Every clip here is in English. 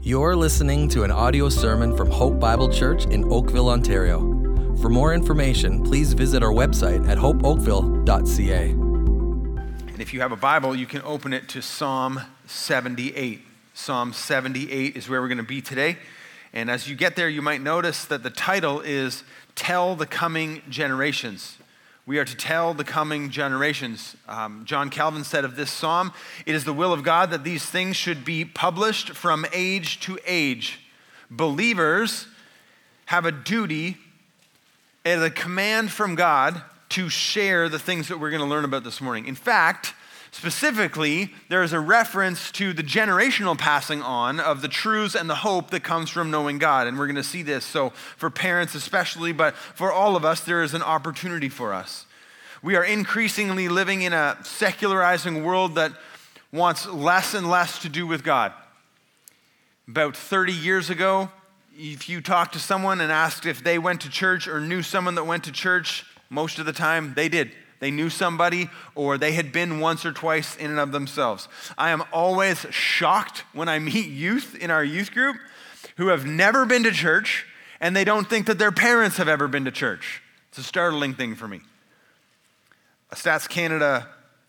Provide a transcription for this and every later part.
You're listening to an audio sermon from Hope Bible Church in Oakville, Ontario. For more information, please visit our website at hopeoakville.ca. And if you have a Bible, you can open it to Psalm 78. Psalm 78 is where we're going to be today. And as you get there, you might notice that the title is Tell the Coming Generations. We are to tell the coming generations. John Calvin said of this psalm, "It is the will of God that these things should be published from age to age. Believers have a duty and a command from God to share the things that we're going to learn about this morning. In fact, specifically, there is a reference to the generational passing on of the truths and the hope that comes from knowing God. And we're going to see this. So for parents especially, but for all of us, there is an opportunity for us. We are increasingly living in a secularizing world that wants less and less to do with God. About 30 years ago, if you talked to someone and asked if they went to church or knew someone that went to church, most of the time they did. They knew somebody, or they had been once or twice in and of themselves. I am always shocked when I meet youth in our youth group who have never been to church, and they don't think that their parents have ever been to church. It's a startling thing for me. A Stats Canada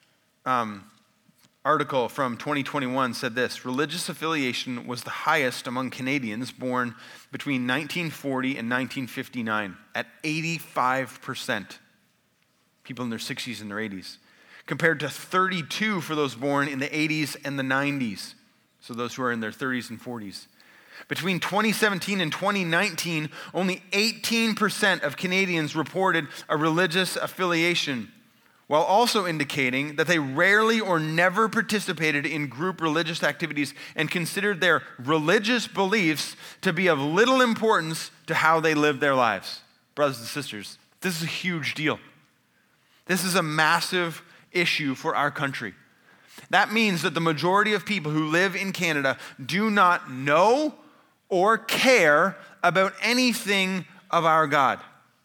article from 2021 said this: religious affiliation was the highest among Canadians born between 1940 and 1959 at 85%. People in their 60s and their 80s, compared to 32 for those born in the 80s and the 90s, so those who are in their 30s and 40s. Between 2017 and 2019, only 18% of Canadians reported a religious affiliation, while also indicating that they rarely or never participated in group religious activities and considered their religious beliefs to be of little importance to how they live their lives. Brothers and sisters, this is a huge deal. This is a massive issue for our country. That means that the majority of people who live in Canada do not know or care about anything of our God.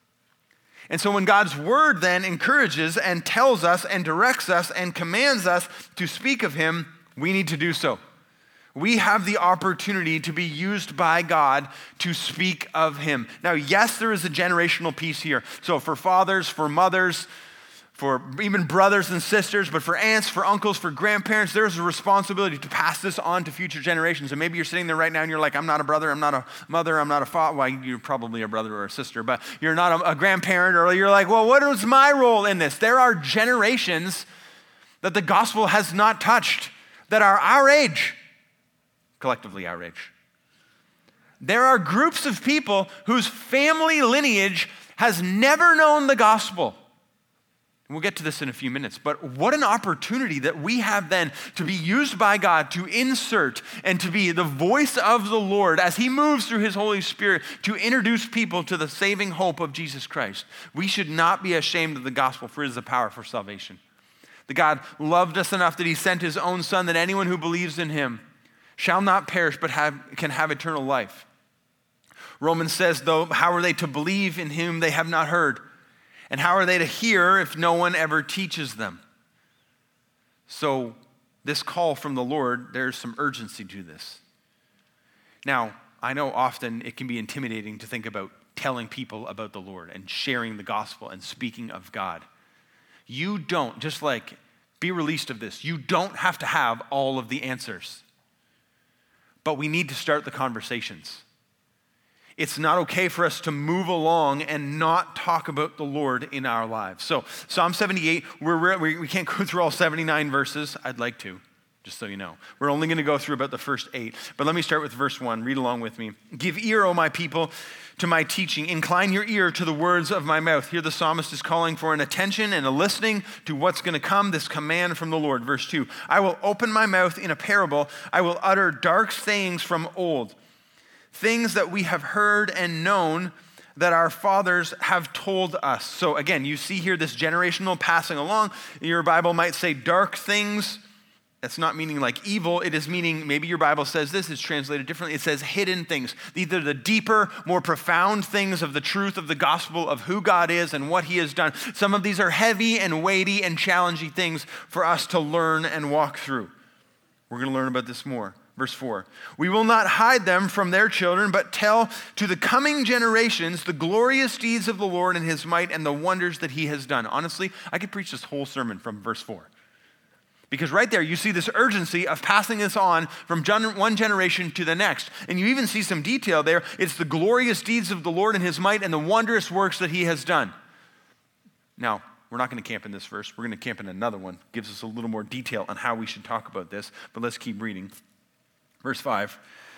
And so when God's word then encourages and tells us and directs us and commands us to speak of him, we need to do so. We have the opportunity to be used by God to speak of him. Now, yes, there is a generational piece here. So for fathers, for mothers, for even brothers and sisters, but for aunts, for uncles, for grandparents, there's a responsibility to pass this on to future generations. And maybe you're sitting there right now and you're like, I'm not a brother, I'm not a mother, I'm not a father. Well, you're probably a brother or a sister, but you're not a grandparent, or you're like, well, what is my role in this? There are generations that the gospel has not touched, that are our age, collectively our age. There are groups of people whose family lineage has never known the gospel. We'll get to this in a few minutes, but what an opportunity that we have then to be used by God to insert and to be the voice of the Lord as he moves through his Holy Spirit to introduce people to the saving hope of Jesus Christ. We should not be ashamed of the gospel, for it is the power for salvation. The God loved us enough that he sent his own son, that anyone who believes in him shall not perish but can have eternal life. Romans says, though, how are they to believe in whom they have not heard? And how are they to hear if no one ever teaches them? So this call from the Lord, there's some urgency to this. Now, I know often it can be intimidating to think about telling people about the Lord and sharing the gospel and speaking of God. You don't, just like, be released of this, you don't have to have all of the answers. But we need to start the conversations. It's not okay for us to move along and not talk about the Lord in our lives. So Psalm 78, we can't go through all 79 verses. I'd like to, just so you know. We're only going to go through about the first 8. But let me start with verse 1. Read along with me. Give ear, O my people, to my teaching. Incline your ear to the words of my mouth. Here the psalmist is calling for an attention and a listening to what's going to come, this command from the Lord. Verse 2, I will open my mouth in a parable. I will utter dark sayings from old, things that we have heard and known, that our fathers have told us. So again, you see here this generational passing along. Your Bible might say dark things. That's not meaning like evil. It is meaning, maybe your Bible says this, it's translated differently. It says hidden things. These are the deeper, more profound things of the truth of the gospel of who God is and what he has done. Some of these are heavy and weighty and challenging things for us to learn and walk through. We're going to learn about this more. Verse 4, we will not hide them from their children, but tell to the coming generations the glorious deeds of the Lord and his might and the wonders that he has done. Honestly, I could preach this whole sermon from verse 4. Because right there, you see this urgency of passing this on from one generation to the next. And you even see some detail there. It's the glorious deeds of the Lord and his might and the wondrous works that he has done. Now, we're not going to camp in this verse. We're going to camp in another one. Gives us a little more detail on how we should talk about this. But let's keep reading. Verse 5,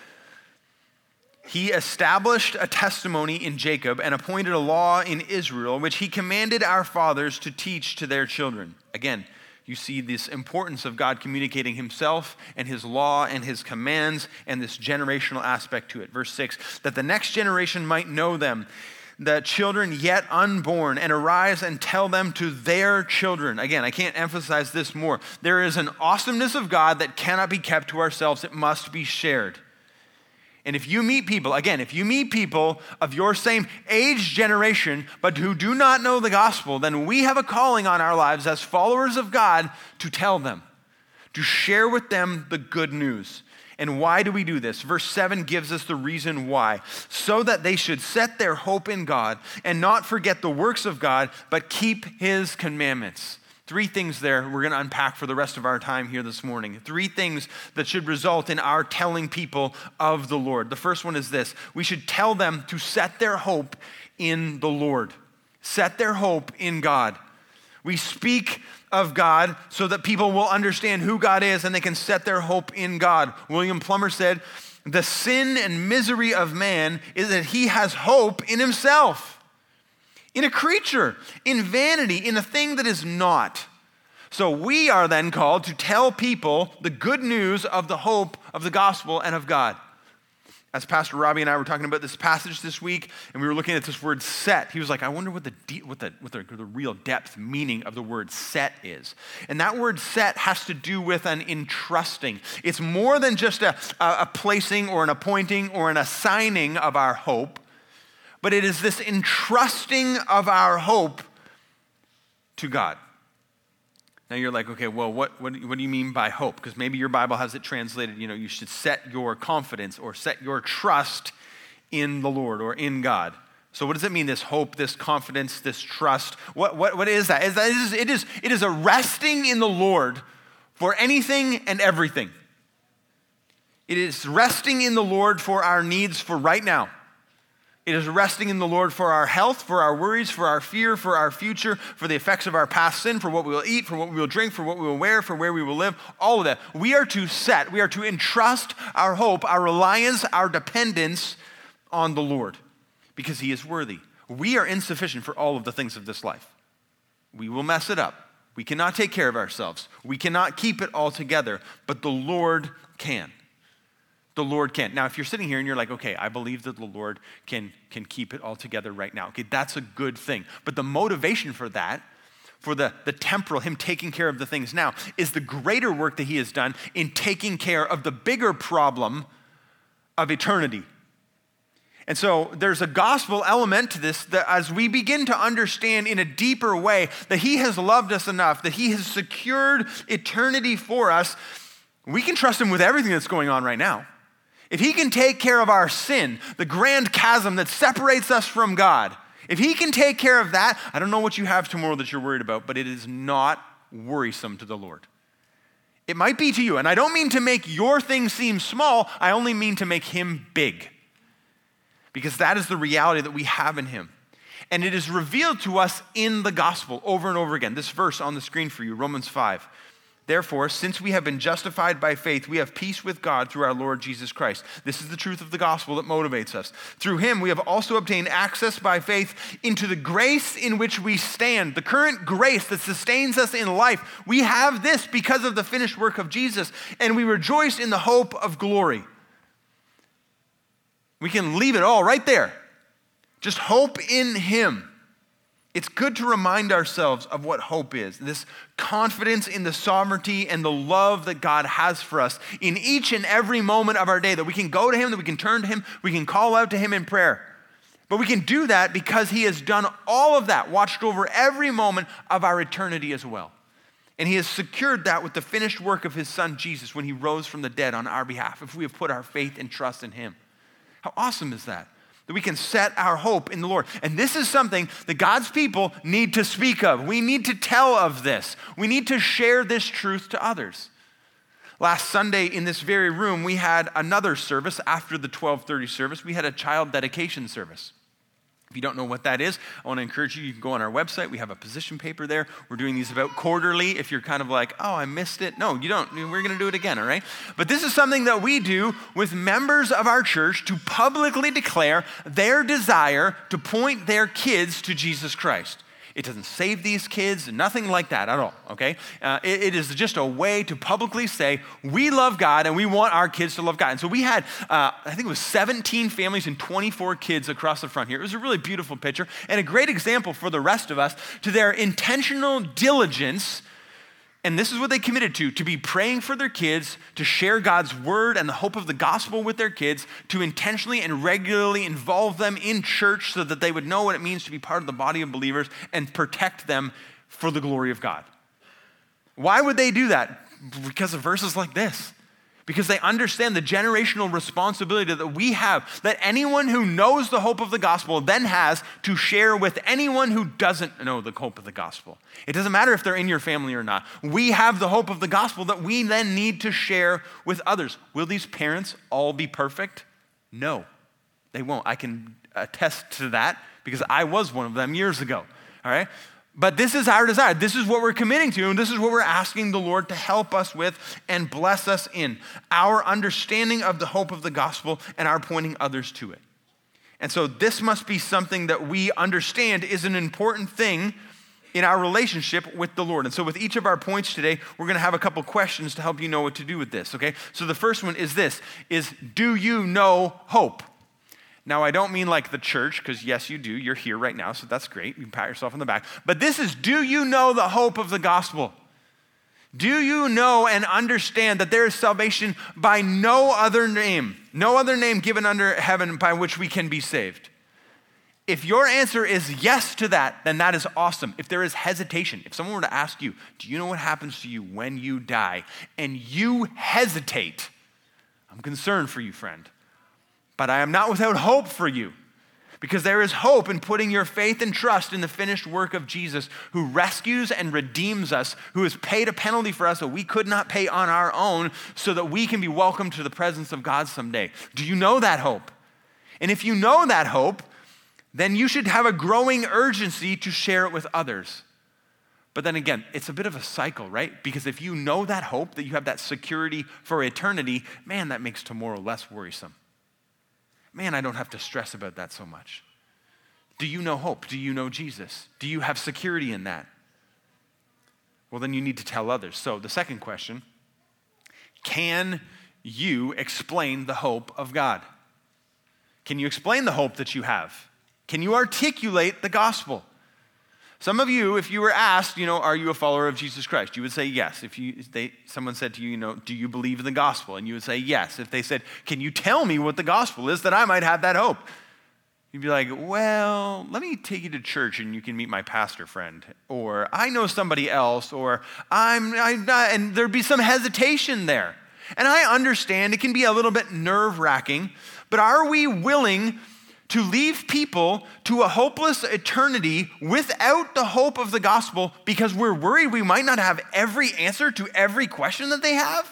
he established a testimony in Jacob and appointed a law in Israel, which he commanded our fathers to teach to their children. Again, you see this importance of God communicating himself and his law and his commands and this generational aspect to it. Verse 6, that the next generation might know them, the children yet unborn, and arise and tell them to their children. Again, I can't emphasize this more. There is an awesomeness of God that cannot be kept to ourselves. It must be shared. And if you meet people of your same age generation, but who do not know the gospel, then we have a calling on our lives as followers of God to tell them, to share with them the good news. And why do we do this? Verse 7 gives us the reason why. So that they should set their hope in God and not forget the works of God, but keep his commandments. 3 things there we're going to unpack for the rest of our time here this morning. 3 things that should result in our telling people of the Lord. The first one is this. We should tell them to set their hope in the Lord. Set their hope in God. We speak of God so that people will understand who God is and they can set their hope in God. William Plummer said, the sin and misery of man is that he has hope in himself, in a creature, in vanity, in a thing that is not. So we are then called to tell people the good news of the hope of the gospel and of God. As Pastor Robbie and I were talking about this passage this week, and we were looking at this word set, he was like, I wonder what the real depth meaning of the word set is. And that word set has to do with an entrusting. It's more than just a placing or an appointing or an assigning of our hope, but it is this entrusting of our hope to God. Now you're like, okay, well, what do you mean by hope? Because maybe your Bible has it translated, you should set your confidence or set your trust in the Lord or in God. So what does it mean, this hope, this confidence, this trust? What is that? It is a resting in the Lord for anything and everything. It is resting in the Lord for our needs for right now. It is resting in the Lord for our health, for our worries, for our fear, for our future, for the effects of our past sin, for what we will eat, for what we will drink, for what we will wear, for where we will live, all of that. We are to entrust our hope, our reliance, our dependence on the Lord because he is worthy. We are insufficient for all of the things of this life. We will mess it up. We cannot take care of ourselves. We cannot keep it all together, but the Lord can. The Lord can. Now, if you're sitting here and you're like, okay, I believe that the Lord can keep it all together right now. Okay, that's a good thing. But the motivation for that, for the temporal, him taking care of the things now, is the greater work that he has done in taking care of the bigger problem of eternity. And so there's a gospel element to this that as we begin to understand in a deeper way that he has loved us enough, that he has secured eternity for us, we can trust him with everything that's going on right now. If he can take care of our sin, the grand chasm that separates us from God, if he can take care of that, I don't know what you have tomorrow that you're worried about, but it is not worrisome to the Lord. It might be to you, and I don't mean to make your thing seem small, I only mean to make him big. Because that is the reality that we have in him. And it is revealed to us in the gospel over and over again. This verse on the screen for you, Romans 5. Therefore, since we have been justified by faith, we have peace with God through our Lord Jesus Christ. This is the truth of the gospel that motivates us. Through him, we have also obtained access by faith into the grace in which we stand, the current grace that sustains us in life. We have this because of the finished work of Jesus, and we rejoice in the hope of glory. We can leave it all right there. Just hope in him. It's good to remind ourselves of what hope is, this confidence in the sovereignty and the love that God has for us in each and every moment of our day, that we can go to him, that we can turn to him, we can call out to him in prayer. But we can do that because he has done all of that, watched over every moment of our eternity as well. And he has secured that with the finished work of his son, Jesus, when he rose from the dead on our behalf, if we have put our faith and trust in him. How awesome is that? That we can set our hope in the Lord. And this is something that God's people need to speak of. We need to tell of this. We need to share this truth to others. Last Sunday in this very room, we had another service after the 12:30 service. We had a child dedication service. If you don't know what that is, I want to encourage you, you can go on our website. We have a position paper there. We're doing these about quarterly. If you're kind of like, oh, I missed it. No, you don't. We're going to do it again, all right? But this is something that we do with members of our church to publicly declare their desire to point their kids to Jesus Christ. It doesn't save these kids, nothing like that at all, okay? It is just a way to publicly say, we love God and we want our kids to love God. And so we had, I think it was 17 families and 24 kids across the front here. It was a really beautiful picture and a great example for the rest of us to their intentional diligence. And this is what they committed to be praying for their kids, to share God's word and the hope of the gospel with their kids, to intentionally and regularly involve them in church so that they would know what it means to be part of the body of believers and protect them for the glory of God. Why would they do that? Because of verses like this. Because they understand the generational responsibility that we have, that anyone who knows the hope of the gospel then has to share with anyone who doesn't know the hope of the gospel. It doesn't matter if they're in your family or not. We have the hope of the gospel that we then need to share with others. Will these parents all be perfect? No, they won't. I can attest to that because I was one of them years ago, all right? But this is our desire. This is what we're committing to, and this is what we're asking the Lord to help us with and bless us in. Our understanding of the hope of the gospel and our pointing others to it. And so this must be something that we understand is an important thing in our relationship with the Lord. And so with each of our points today, we're going to have a couple questions to help you know what to do with this, okay? So the first one is this, do you know hope? Now, I don't mean like the church, because yes, you do. You're here right now, so that's great. You can pat yourself on the back. But this is, do you know the hope of the gospel? Do you know and understand that there is salvation by no other name given under heaven by which we can be saved? If your answer is yes to that, then that is awesome. If there is hesitation, if someone were to ask you, do you know what happens to you when you die? And you hesitate, I'm concerned for you, friend. But I am not without hope for you, because there is hope in putting your faith and trust in the finished work of Jesus, who rescues and redeems us, who has paid a penalty for us that we could not pay on our own, so that we can be welcomed to the presence of God someday. Do you know that hope? And if you know that hope, then you should have a growing urgency to share it with others. But then again, it's a bit of a cycle, right? Because if you know that hope, that you have that security for eternity, man, that makes tomorrow less worrisome. Man, I don't have to stress about that so much. Do you know hope? Do you know Jesus? Do you have security in that? Well, then you need to tell others. So the second question, can you explain the hope of God? Can you explain the hope that you have? Can you articulate the gospel? Some of you, if you were asked, are you a follower of Jesus Christ? You would say yes. If someone said to you, do you believe in the gospel? And you would say yes. If they said, can you tell me what the gospel is that I might have that hope? You'd be like, well, let me take you to church and you can meet my pastor friend. Or I know somebody else. Or and there'd be some hesitation there. And I understand it can be a little bit nerve-wracking, but are we willing to leave people to a hopeless eternity without the hope of the gospel because we're worried we might not have every answer to every question that they have?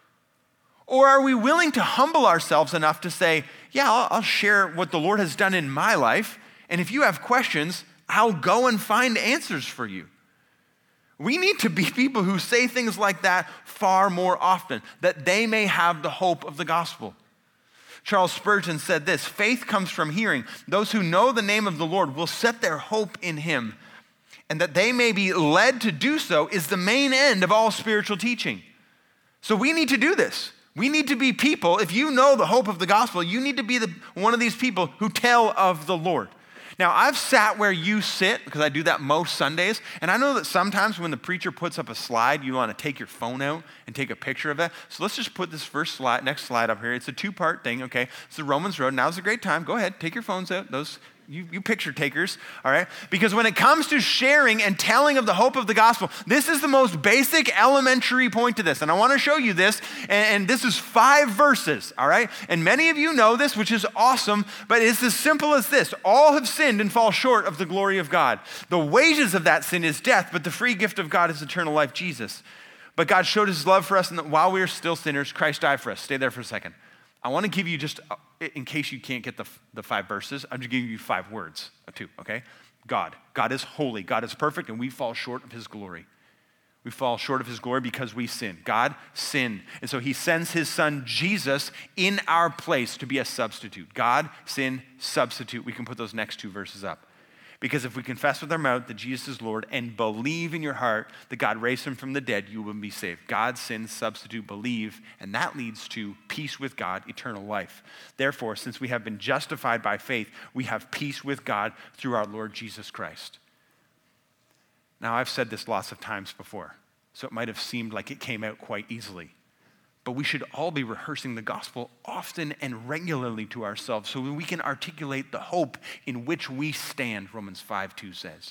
Or are we willing to humble ourselves enough to say, yeah, I'll share what the Lord has done in my life, and if you have questions, I'll go and find answers for you. We need to be people who say things like that far more often, that they may have the hope of the gospel. Charles Spurgeon said this, faith comes from hearing. Those who know the name of the Lord will set their hope in him, and that they may be led to do so is the main end of all spiritual teaching. So we need to do this. We need to be people, if you know the hope of the gospel, you need to be one of these people who tell of the Lord. Now, I've sat where you sit, because I do that most Sundays, and I know that sometimes when the preacher puts up a slide, you want to take your phone out and take a picture of it. So let's just put this next slide up here. It's a two-part thing, okay? It's the Romans Road. Now's a great time. Go ahead, take your phones out. Those You picture takers, all right? Because when it comes to sharing and telling of the hope of the gospel, this is the most basic elementary point to this. And I want to show you this, and this is 5 verses, all right? And many of you know this, which is awesome, but it's as simple as this. All have sinned and fall short of the glory of God. The wages of that sin is death, but the free gift of God is eternal life, Jesus. But God showed his love for us, and that while we were still sinners, Christ died for us. Stay there for a second. I want to give you just, in case you can't get the 5 verses, I'm just giving you 5 words, 2, okay? God. God is holy. God is perfect, and we fall short of his glory. We fall short of his glory because we sin. God sinned. And so he sends his son, Jesus, in our place to be a substitute. God, sin, substitute. We can put those next 2 verses up. Because if we confess with our mouth that Jesus is Lord and believe in your heart that God raised him from the dead, you will be saved. God, sin, substitute, believe, and that leads to peace with God, eternal life. Therefore, since we have been justified by faith, we have peace with God through our Lord Jesus Christ. Now, I've said this lots of times before, so it might have seemed like it came out quite easily. But we should all be rehearsing the gospel often and regularly to ourselves so we can articulate the hope in which we stand, Romans 5:2 says.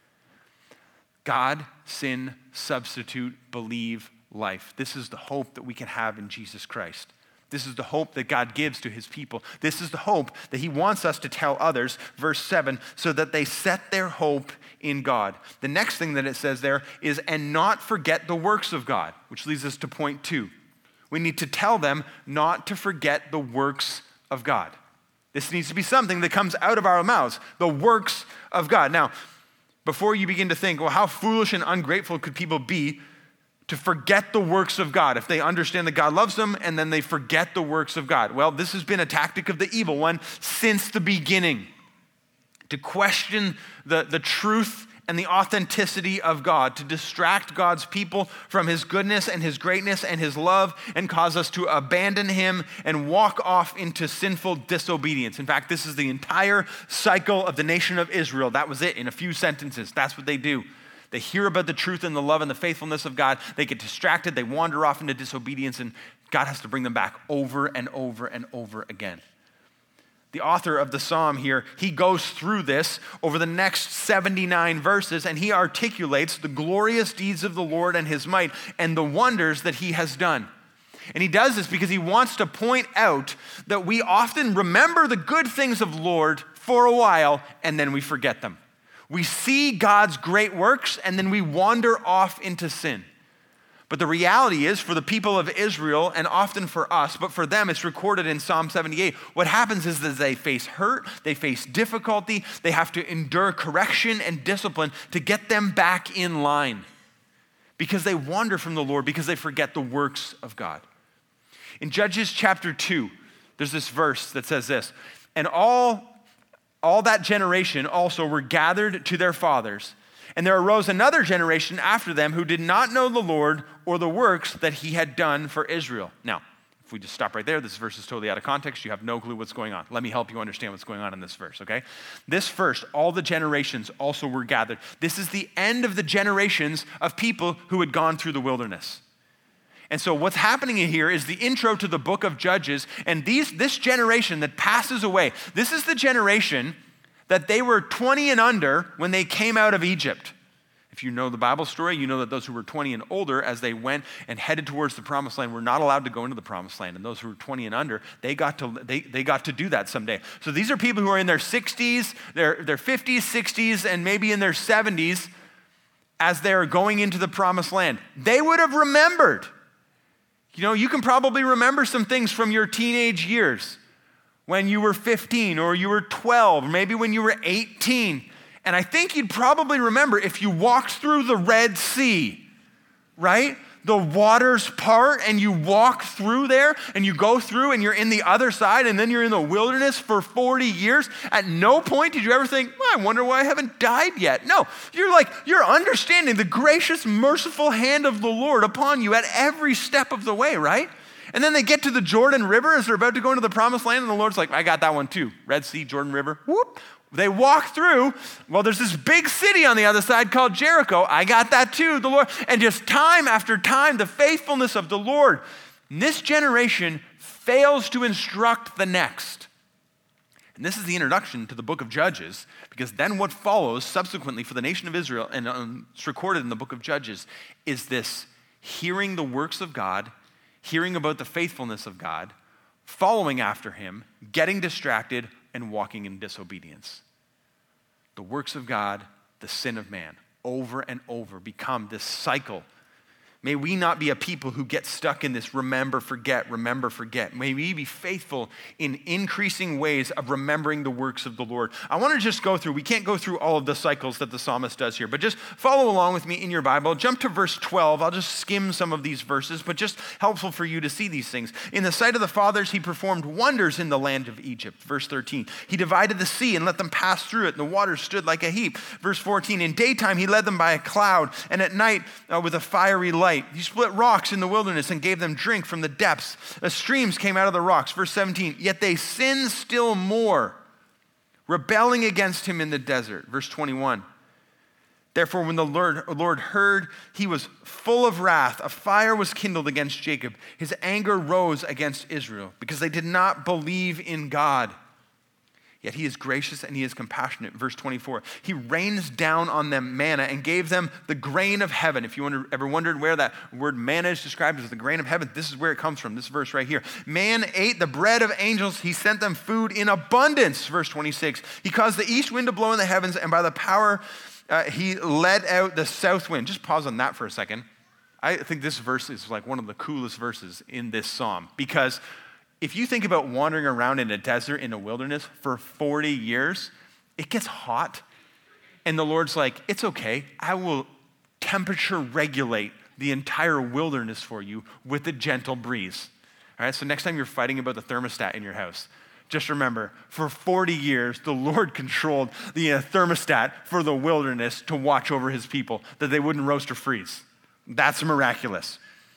God, sin, substitute, believe, life. This is the hope that we can have in Jesus Christ. This is the hope that God gives to his people. This is the hope that he wants us to tell others, verse 7, so that they set their hope in God. The next thing that it says there is, and not forget the works of God, which leads us to point 2. We need to tell them not to forget the works of God. This needs to be something that comes out of our mouths, the works of God. Now, before you begin to think, well, how foolish and ungrateful could people be to forget the works of God if they understand that God loves them and then they forget the works of God? Well, this has been a tactic of the evil one since the beginning, to question the truth and the authenticity of God, to distract God's people from his goodness and his greatness and his love and cause us to abandon him and walk off into sinful disobedience. In fact, this is the entire cycle of the nation of Israel. That was it in a few sentences. That's what they do. They hear about the truth and the love and the faithfulness of God. They get distracted. They wander off into disobedience, and God has to bring them back over and over and over again. The author of the psalm here, he goes through this over the next 79 verses, and he articulates the glorious deeds of the Lord and his might and the wonders that he has done. And he does this because he wants to point out that we often remember the good things of the Lord for a while, and then we forget them. We see God's great works, and then we wander off into sin. But the reality is, for the people of Israel, and often for us, but for them, it's recorded in Psalm 78, what happens is that they face hurt, they face difficulty, they have to endure correction and discipline to get them back in line because they wander from the Lord, because they forget the works of God. In Judges chapter 2, there's this verse that says this, and all that generation also were gathered to their fathers, and there arose another generation after them who did not know the Lord or the works that he had done for Israel. Now, if we just stop right there, this verse is totally out of context. You have no clue what's going on. Let me help you understand what's going on in this verse, okay? This first, all the generations also were gathered. This is the end of the generations of people who had gone through the wilderness. And so what's happening here is the intro to the book of Judges, and this generation that passes away, this is the generation that they were 20 and under when they came out of Egypt. If you know the Bible story, you know that those who were 20 and older, as they went and headed towards the promised land, were not allowed to go into the promised land. And those who were 20 and under, they got to do that someday. So these are people who are in their 60s, their 50s, 60s, and maybe in their 70s as they're going into the promised land. They would have remembered. You know, you can probably remember some things from your teenage years, when you were 15 or you were 12, or maybe when you were 18. And I think you'd probably remember if you walked through the Red Sea, right? The waters part and you walk through there and you go through and you're in the other side and then you're in the wilderness for 40 years. At no point did you ever think, well, I wonder why I haven't died yet. No, you're understanding the gracious, merciful hand of the Lord upon you at every step of the way, right? And then they get to the Jordan River as they're about to go into the promised land, and the Lord's like, I got that one too. Red Sea, Jordan River, whoop. They walk through, well, there's this big city on the other side called Jericho. I got that too, the Lord. And just time after time, the faithfulness of the Lord. And this generation fails to instruct the next. And this is the introduction to the book of Judges, because then what follows subsequently for the nation of Israel, and it's recorded in the book of Judges, is this hearing the works of God, hearing about the faithfulness of God, following after him, getting distracted, and walking in disobedience. The works of God, the sin of man, over and over become this cycle. May we not be a people who get stuck in this remember, forget. May we be faithful in increasing ways of remembering the works of the Lord. I want to just go through, we can't go through all of the cycles that the psalmist does here, but just follow along with me in your Bible. Jump to verse 12. I'll just skim some of these verses, but just helpful for you to see these things. In the sight of the fathers, he performed wonders in the land of Egypt. Verse 13, he divided the sea and let them pass through it, and the waters stood like a heap. Verse 14, in daytime he led them by a cloud, and at night with a fiery light. He split rocks in the wilderness and gave them drink from the depths. The streams came out of the rocks. Verse 17, yet they sinned still more, rebelling against him in the desert. Verse 21, therefore when the Lord heard, he was full of wrath. A fire was kindled against Jacob. His anger rose against Israel because they did not believe in God. Yet he is gracious and he is compassionate. Verse 24, he rains down on them manna and gave them the grain of heaven. If you ever wondered where that word manna is described as the grain of heaven, this is where it comes from, this verse right here. Man ate the bread of angels. He sent them food in abundance. Verse 26, he caused the east wind to blow in the heavens, and by the power he led out the south wind. Just pause on that for a second. I think this verse is like one of the coolest verses in this psalm, because if you think about wandering around in a desert, in a wilderness for 40 years, it gets hot. And the Lord's like, it's okay. I will temperature regulate the entire wilderness for you with a gentle breeze. All right, so next time you're fighting about the thermostat in your house, just remember, for 40 years, the Lord controlled the thermostat for the wilderness to watch over his people, that they wouldn't roast or freeze. That's miraculous.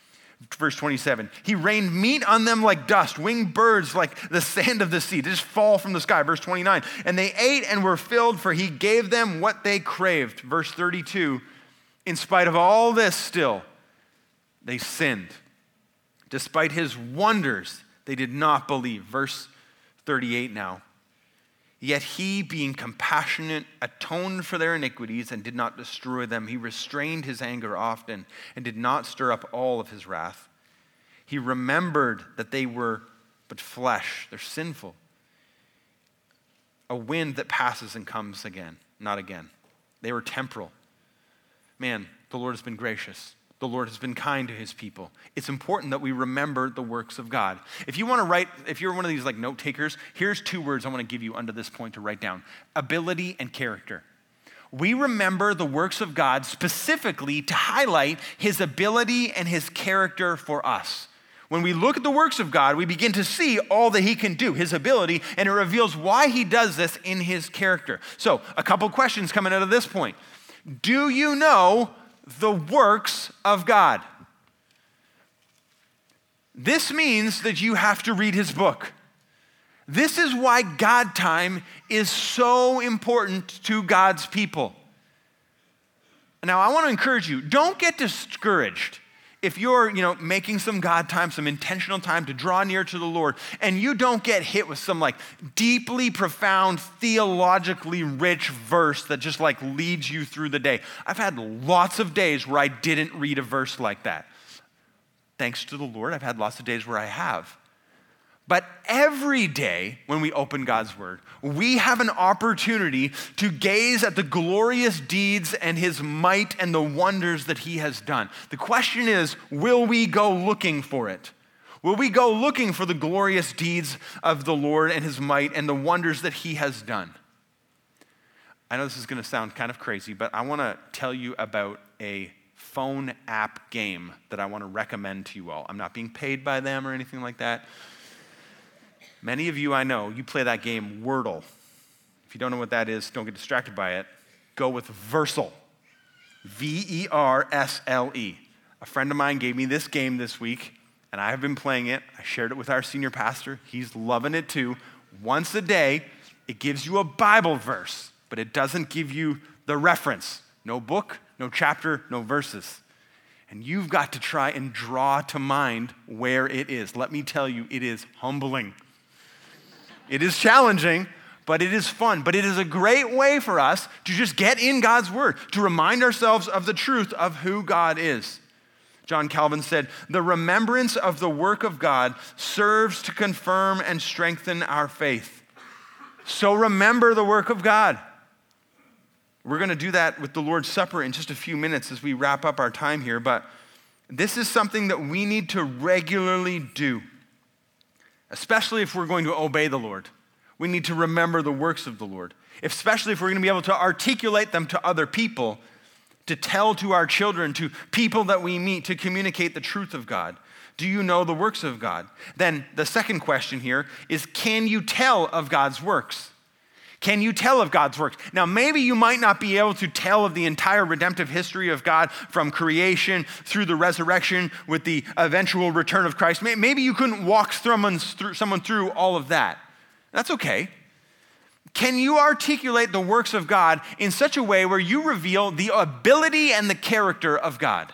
Verse 27, he rained meat on them like dust, winged birds like the sand of the sea. They just fall from the sky. Verse 29, and they ate and were filled, for he gave them what they craved. Verse 32, in spite of all this still, they sinned. Despite his wonders, they did not believe. Verse 38 now, yet he, being compassionate, atoned for their iniquities and did not destroy them. He restrained his anger often and did not stir up all of his wrath. He remembered that they were but flesh. They're sinful. A wind that passes and comes again, not again. They were temporal. Man, the Lord has been gracious. The Lord has been kind to his people. It's important that we remember the works of God. If you want to write, if you're one of these like note takers, here's 2 words I want to give you under this point to write down: ability and character. We remember the works of God specifically to highlight his ability and his character for us. When we look at the works of God, we begin to see all that he can do, his ability, and it reveals why he does this in his character. So, a couple questions coming out of this point. Do you know the works of God? This means that you have to read his book. This is why God time is so important to God's people. Now, I want to encourage you, don't get discouraged if you're, making some God time, some intentional time to draw near to the Lord, and you don't get hit with some like deeply profound, theologically rich verse that just like leads you through the day. I've had lots of days where I didn't read a verse like that. Thanks to the Lord, I've had lots of days where I have. But every day when we open God's word, we have an opportunity to gaze at the glorious deeds and his might and the wonders that he has done. The question is, will we go looking for it? Will we go looking for the glorious deeds of the Lord and his might and the wonders that he has done? I know this is going to sound kind of crazy, but I want to tell you about a phone app game that I want to recommend to you all. I'm not being paid by them or anything like that. Many of you I know, you play that game Wordle. If you don't know what that is, don't get distracted by it. Go with Versal. Versle. A friend of mine gave me this game this week, and I have been playing it. I shared it with our senior pastor. He's loving it too. Once a day, it gives you a Bible verse, but it doesn't give you the reference. No book, no chapter, no verses. And you've got to try and draw to mind where it is. Let me tell you, it is humbling. It is challenging, but it is fun. But it is a great way for us to just get in God's word, to remind ourselves of the truth of who God is. John Calvin said, "The remembrance of the work of God serves to confirm and strengthen our faith." So remember the work of God. We're going to do that with the Lord's Supper in just a few minutes as we wrap up our time here, but this is something that we need to regularly do, especially if we're going to obey the Lord. We need to remember the works of the Lord, especially if we're going to be able to articulate them to other people, to tell to our children, to people that we meet, to communicate the truth of God. Do you know the works of God? Then the second question here is, can you tell of God's works? Can you tell of God's works? Now, maybe you might not be able to tell of the entire redemptive history of God from creation through the resurrection with the eventual return of Christ. Maybe you couldn't walk someone through all of that. That's okay. Can you articulate the works of God in such a way where you reveal the ability and the character of God?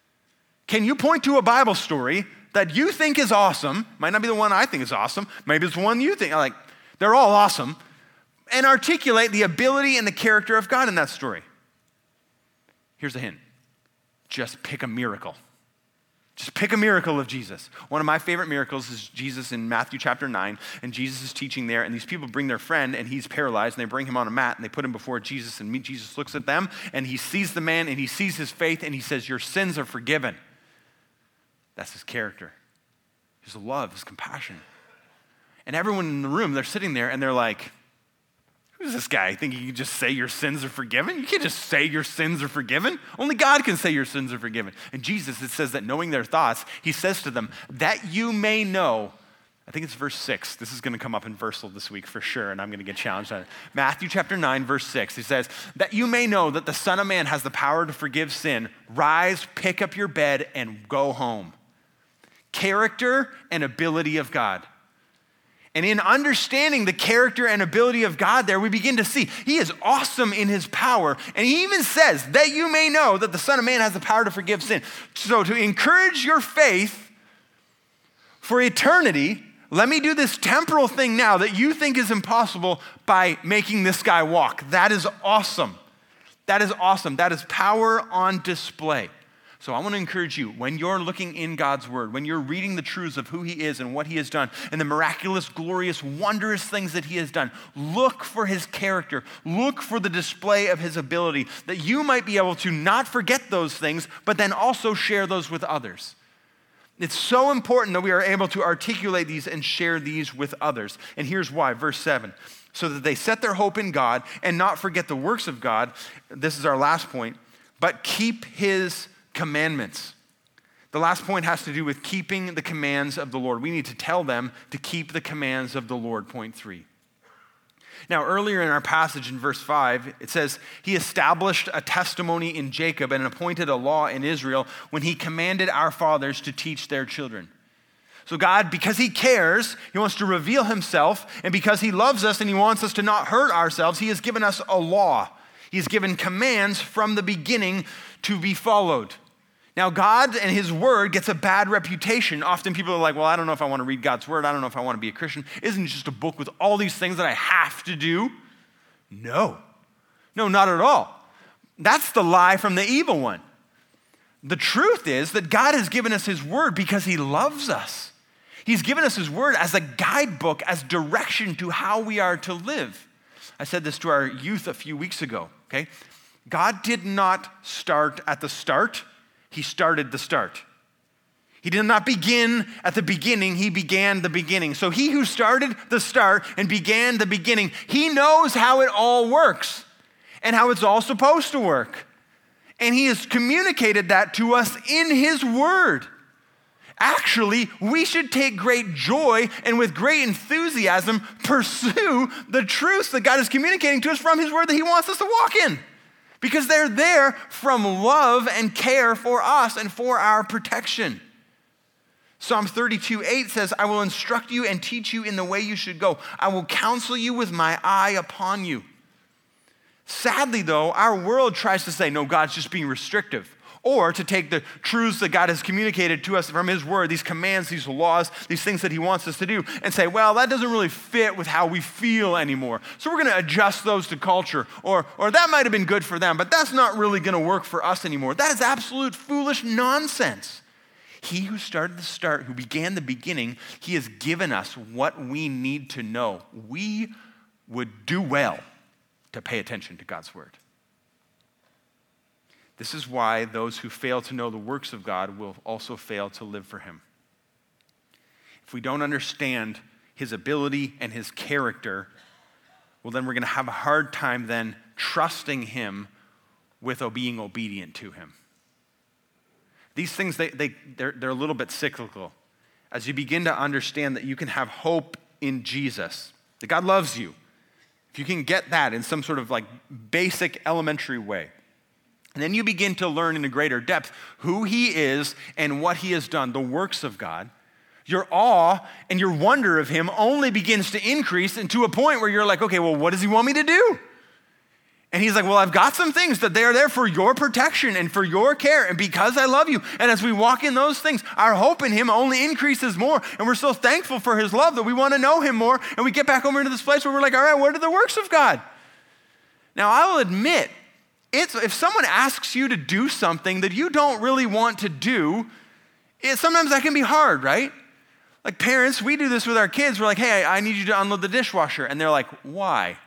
Can you point to a Bible story that you think is awesome, might not be the one I think is awesome, maybe it's the one you think, like, they're all awesome, and articulate the ability and the character of God in that story? Here's a hint. Just pick a miracle. Just pick a miracle of Jesus. One of my favorite miracles is Jesus in Matthew chapter 9, and Jesus is teaching there, and these people bring their friend, and he's paralyzed, and they bring him on a mat, and they put him before Jesus, and Jesus looks at them, and he sees the man, and he sees his faith, and he says, "Your sins are forgiven." That's his character. His love, his compassion. And everyone in the room, they're sitting there, and they're like, who's this guy? Think you can just say your sins are forgiven? You can't just say your sins are forgiven. Only God can say your sins are forgiven. And Jesus, it says that knowing their thoughts, he says to them, that you may know, I think it's verse 6. This is going to come up in Versal this week for sure, and I'm going to get challenged on it. Matthew chapter 9, verse 6, he says, that you may know that the Son of Man has the power to forgive sin. Rise, pick up your bed, and go home. Character and ability of God. And in understanding the character and ability of God there, we begin to see he is awesome in his power. And he even says that you may know that the Son of Man has the power to forgive sin. So to encourage your faith for eternity, let me do this temporal thing now that you think is impossible by making this guy walk. That is awesome. That is awesome. That is power on display. So I want to encourage you, when you're looking in God's word, when you're reading the truths of who he is and what he has done and the miraculous, glorious, wondrous things that he has done, look for his character. Look for the display of his ability, that you might be able to not forget those things, but then also share those with others. It's so important that we are able to articulate these and share these with others. And here's why, verse 7. So that they set their hope in God and not forget the works of God. This is our last point. But keep his commandments. The last point has to do with keeping the commands of the Lord. We need to tell them to keep the commands of the Lord, point 3. Now, earlier in our passage in verse 5, it says, he established a testimony in Jacob and appointed a law in Israel when he commanded our fathers to teach their children. So God, because he cares, he wants to reveal himself, and because he loves us and he wants us to not hurt ourselves, he has given us a law. He's given commands from the beginning to be followed. Now, God and his word gets a bad reputation. Often people are like, well, I don't know if I want to read God's word. I don't know if I want to be a Christian. Isn't it just a book with all these things that I have to do? No, not at all. That's the lie from the evil one. The truth is that God has given us his word because he loves us. He's given us his word as a guidebook, as direction to how we are to live. I said this to our youth a few weeks ago, okay? God did not start at the start. He started the start. He did not begin at the beginning. He began the beginning. So he who started the start and began the beginning, he knows how it all works and how it's all supposed to work. And he has communicated that to us in his word. Actually, we should take great joy and with great enthusiasm pursue the truths that God is communicating to us from his word that he wants us to walk in. Because they're there from love and care for us and for our protection. Psalm 32:8 says, I will instruct you and teach you in the way you should go. I will counsel you with my eye upon you. Sadly, though, our world tries to say, no, God's just being restrictive. Or to take the truths that God has communicated to us from his word, these commands, these laws, these things that he wants us to do, and say, well, that doesn't really fit with how we feel anymore. So we're going to adjust those to culture. Or that might have been good for them, but that's not really going to work for us anymore. That is absolute foolish nonsense. He who started the start, who began the beginning, he has given us what we need to know. We would do well to pay attention to God's word. This is why those who fail to know the works of God will also fail to live for him. If we don't understand his ability and his character, well, then we're going to have a hard time then trusting him with being obedient to him. These things, they're a little bit cyclical. As you begin to understand that you can have hope in Jesus, that God loves you, if you can get that in some sort of like basic elementary way, and then you begin to learn in a greater depth who he is and what he has done, the works of God, your awe and your wonder of him only begins to increase and to a point where you're like, okay, well, what does he want me to do? And he's like, well, I've got some things that they are there for your protection and for your care and because I love you. And as we walk in those things, our hope in him only increases more. And we're so thankful for his love that we want to know him more. And we get back over into this place where we're like, all right, what are the works of God? Now, I will admit, if someone asks you to do something that you don't really want to do, sometimes that can be hard, right? Like parents, we do this with our kids. We're like, hey, I need you to unload the dishwasher. And they're like, why?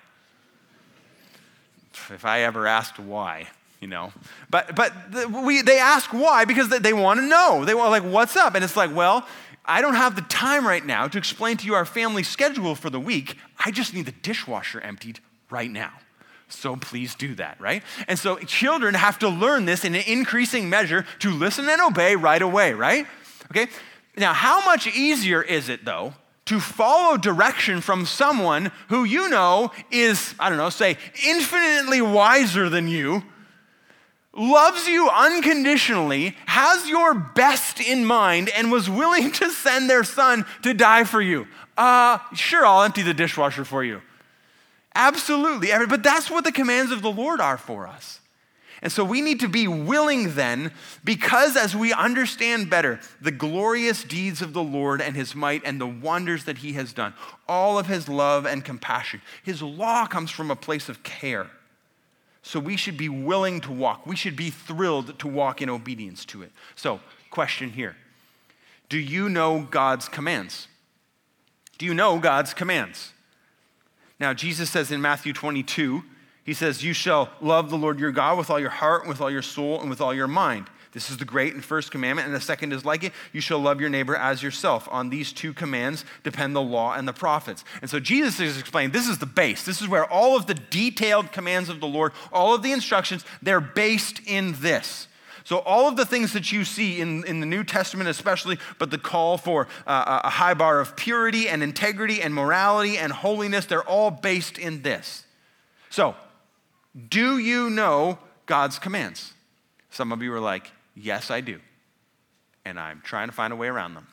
If I ever asked why, But they ask why because they want to know. They want like, what's up? And it's like, well, I don't have the time right now to explain to you our family schedule for the week. I just need the dishwasher emptied right now. So please do that, right? And so children have to learn this in an increasing measure to listen and obey right away, right? Okay? Now, how much easier is it, though, to follow direction from someone who you know is, say, infinitely wiser than you, loves you unconditionally, has your best in mind, and was willing to send their son to die for you? Sure, I'll empty the dishwasher for you. Absolutely. But that's what the commands of the Lord are for us. And so we need to be willing then, because as we understand better the glorious deeds of the Lord and his might and the wonders that he has done, all of his love and compassion, his law comes from a place of care. So we should be willing to walk. We should be thrilled to walk in obedience to it. So, question here. Do you know God's commands? Do you know God's commands? Now, Jesus says in Matthew 22, he says, you shall love the Lord your God with all your heart, and with all your soul, and with all your mind. This is the great and first commandment, and the second is like it. You shall love your neighbor as yourself. On these two commands depend the law and the prophets. And so Jesus is explaining, this is the base. This is where all of the detailed commands of the Lord, all of the instructions, they're based in this. So all of the things that you see in the New Testament especially, but the call for a high bar of purity and integrity and morality and holiness, they're all based in this. So, do you know God's commands? Some of you are like, yes, I do. And I'm trying to find a way around them.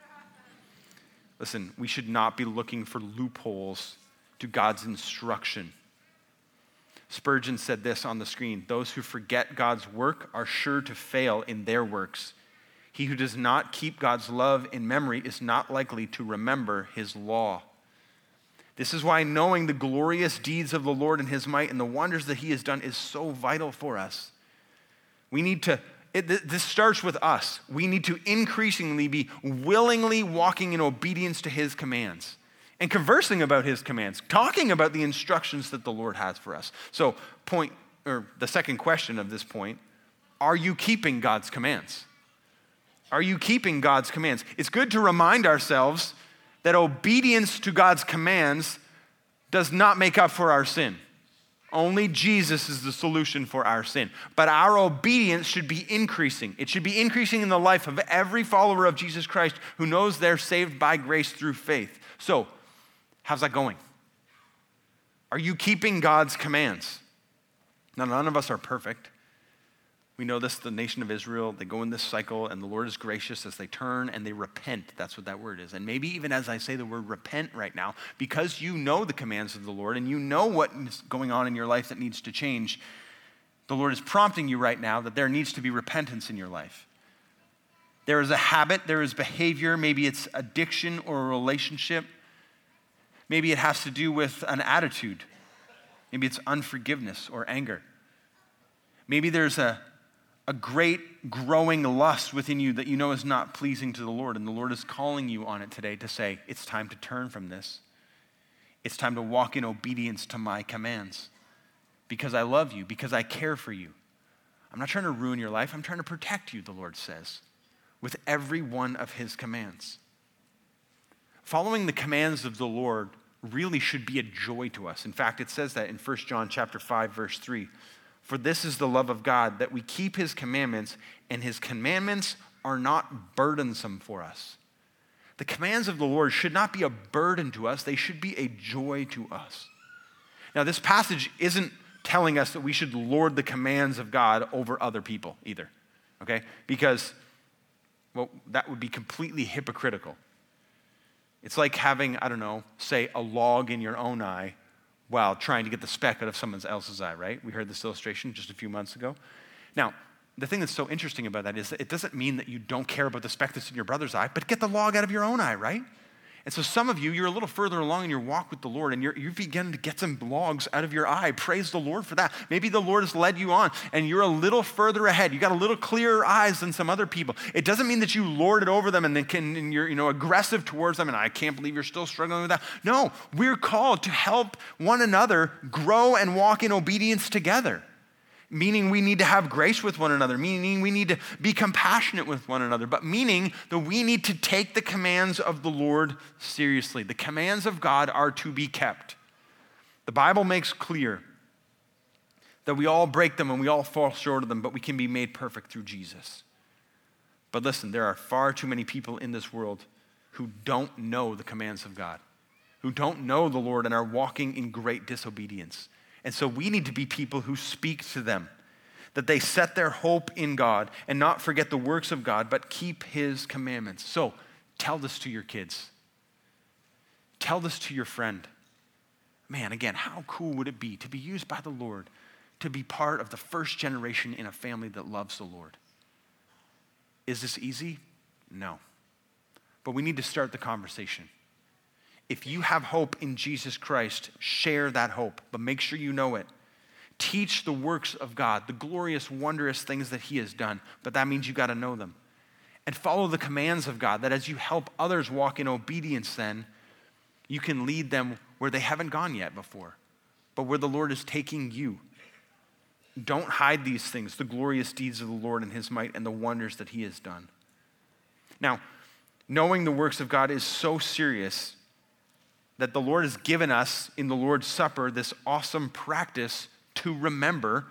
Listen, we should not be looking for loopholes to God's instruction. Spurgeon said this on the screen: those who forget God's work are sure to fail in their works. He who does not keep God's love in memory is not likely to remember his law. This is why knowing the glorious deeds of the Lord and his might and the wonders that he has done is so vital for us. We need to, this starts with us. We need to increasingly be willingly walking in obedience to his commands and conversing about his commands, talking about the instructions that the Lord has for us. So the second question of this point, are you keeping God's commands? Are you keeping God's commands? It's good to remind ourselves that obedience to God's commands does not make up for our sin. Only Jesus is the solution for our sin. But our obedience should be increasing. It should be increasing in the life of every follower of Jesus Christ who knows they're saved by grace through faith. So, how's that going? Are you keeping God's commands? Now, none of us are perfect. We know this, the nation of Israel, they go in this cycle and the Lord is gracious as they turn and they repent. That's what that word is. And maybe even as I say the word repent right now, because you know the commands of the Lord and you know what is going on in your life that needs to change, The Lord is prompting you right now that there needs to be repentance in your life. There is a habit, there is behavior, maybe it's addiction or a relationship. Maybe it has to do with an attitude. Maybe it's unforgiveness or anger. Maybe there's a great growing lust within you that you know is not pleasing to the Lord, and the Lord is calling you on it today to say, it's time to turn from this. It's time to walk in obedience to my commands because I love you, because I care for you. I'm not trying to ruin your life. I'm trying to protect you, the Lord says, with every one of his commands. Following the commands of the Lord really should be a joy to us. In fact, it says that in 1 John chapter 5, verse 3. For this is the love of God, that we keep his commandments, and his commandments are not burdensome for us. The commands of the Lord should not be a burden to us. They should be a joy to us. Now, this passage isn't telling us that we should lord the commands of God over other people either, okay? Because, well, that would be completely hypocritical. It's like having, say a log in your own eye while trying to get the speck out of someone else's eye, right? We heard this illustration just a few months ago. Now, the thing that's so interesting about that is that it doesn't mean that you don't care about the speck that's in your brother's eye, but get the log out of your own eye, right? And so some of you, you're a little further along in your walk with the Lord, and you're beginning to get some logs out of your eye. Praise the Lord for that. Maybe the Lord has led you on, and you're a little further ahead. You got a little clearer eyes than some other people. It doesn't mean that you lord it over them and you're aggressive towards them, and I can't believe you're still struggling with that. No, we're called to help one another grow and walk in obedience together. Meaning we need to have grace with one another, meaning we need to be compassionate with one another, but meaning that we need to take the commands of the Lord seriously. The commands of God are to be kept. The Bible makes clear that we all break them and we all fall short of them, but we can be made perfect through Jesus. But listen, there are far too many people in this world who don't know the commands of God, who don't know the Lord and are walking in great disobedience. And so we need to be people who speak to them, that they set their hope in God and not forget the works of God, but keep his commandments. So tell this to your kids. Tell this to your friend. Man, again, how cool would it be to be used by the Lord to be part of the first generation in a family that loves the Lord? Is this easy? No. But we need to start the conversation. If you have hope in Jesus Christ, share that hope, but make sure you know it. Teach the works of God, the glorious, wondrous things that he has done, but that means you got to know them. And follow the commands of God, that as you help others walk in obedience then, you can lead them where they haven't gone yet before, but where the Lord is taking you. Don't hide these things, the glorious deeds of the Lord and his might and the wonders that he has done. Now, knowing the works of God is so serious that the Lord has given us in the Lord's Supper this awesome practice to remember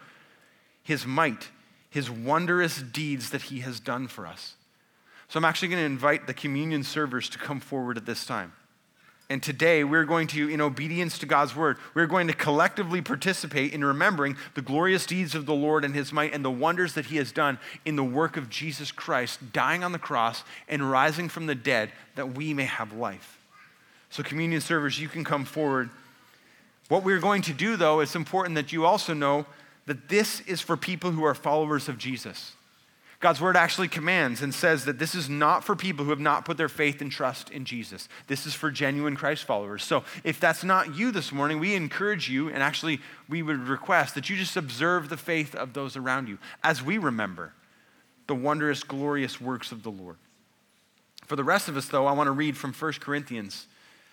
his might, his wondrous deeds that he has done for us. So I'm actually going to invite the communion servers to come forward at this time. And today we're going to, in obedience to God's word, we're going to collectively participate in remembering the glorious deeds of the Lord and his might and the wonders that he has done in the work of Jesus Christ, dying on the cross and rising from the dead that we may have life. So communion servers, you can come forward. What we're going to do, though, it's important that you also know that this is for people who are followers of Jesus. God's word actually commands and says that this is not for people who have not put their faith and trust in Jesus. This is for genuine Christ followers. So if that's not you this morning, we encourage you, and actually we would request that you just observe the faith of those around you as we remember the wondrous, glorious works of the Lord. For the rest of us, though, I want to read from 1 Corinthians.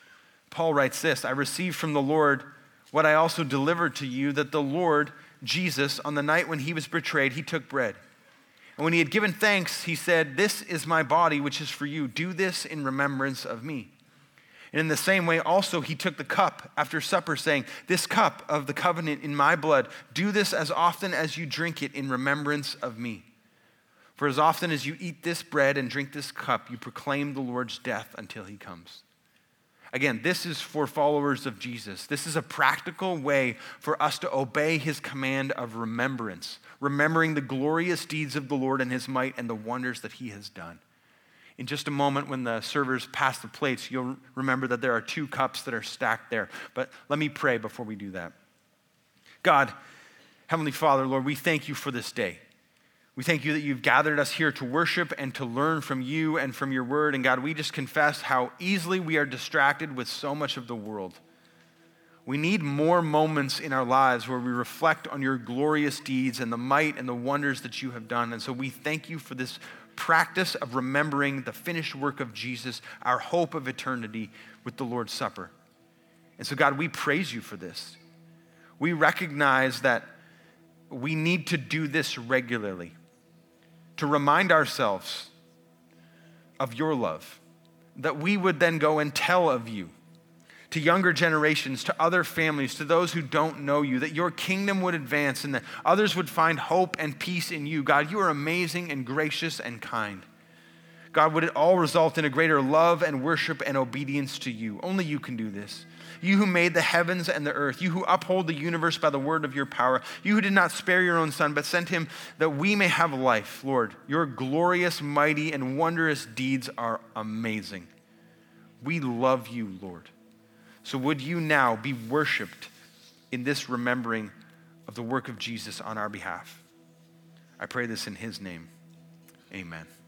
Paul writes this, I received from the Lord what I also delivered to you, that the Lord Jesus, on the night when he was betrayed, he took bread. And when he had given thanks, he said, this is my body, which is for you. Do this in remembrance of me. And in the same way, also, he took the cup after supper, saying, this cup of the covenant in my blood, do this as often as you drink it in remembrance of me. For as often as you eat this bread and drink this cup, you proclaim the Lord's death until he comes. Again, this is for followers of Jesus. This is a practical way for us to obey his command of remembrance, remembering the glorious deeds of the Lord and his might and the wonders that he has done. In just a moment, when the servers pass the plates, you'll remember that there are 2 cups that are stacked there. But let me pray before we do that. God, Heavenly Father, Lord, we thank you for this day. We thank you that you've gathered us here to worship and to learn from you and from your word. And God, we just confess how easily we are distracted with so much of the world. We need more moments in our lives where we reflect on your glorious deeds and the might and the wonders that you have done. And so we thank you for this practice of remembering the finished work of Jesus, our hope of eternity with the Lord's Supper. And so God, we praise you for this. We recognize that we need to do this regularly, to remind ourselves of your love, that we would then go and tell of you to younger generations, to other families, to those who don't know you, that your kingdom would advance and that others would find hope and peace in you. God, you are amazing and gracious and kind. God, would it all result in a greater love and worship and obedience to you? Only you can do this. You who made the heavens and the earth, you who uphold the universe by the word of your power, you who did not spare your own son, but sent him that we may have life. Lord, your glorious, mighty, and wondrous deeds are amazing. We love you, Lord. So would you now be worshiped in this remembering of the work of Jesus on our behalf? I pray this in his name. Amen.